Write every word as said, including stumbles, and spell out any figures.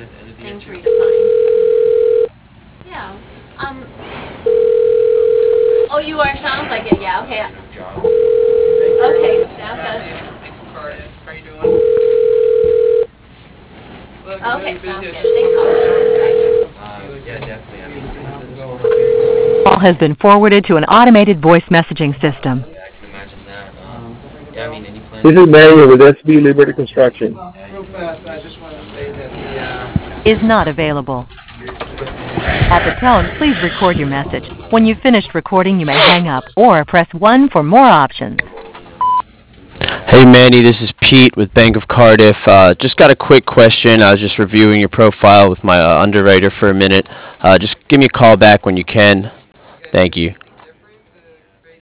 thing for you to find. Yeah. Um. Oh, you are. Sounds like it. Yeah. Okay. Okay. Sounds good. How you doing? Okay. Sounds good. Thanks, Paul. Yeah, definitely. I mean, Call has been forwarded to an automated voice messaging system. yeah, I can imagine that. Um, yeah, I mean, any plans? This is Mario with S B Liberty Construction. Real fast, I just want to say that the, uh, Is not available. At the tone, please record your message. When you've finished recording, you may hang up or press one for more options. Hey Manny, this is Pete with Bank of Cardiff. Uh, just got a quick question. I was just reviewing your profile with my uh, underwriter for a minute. Uh, just give me a call back when you can. Thank you.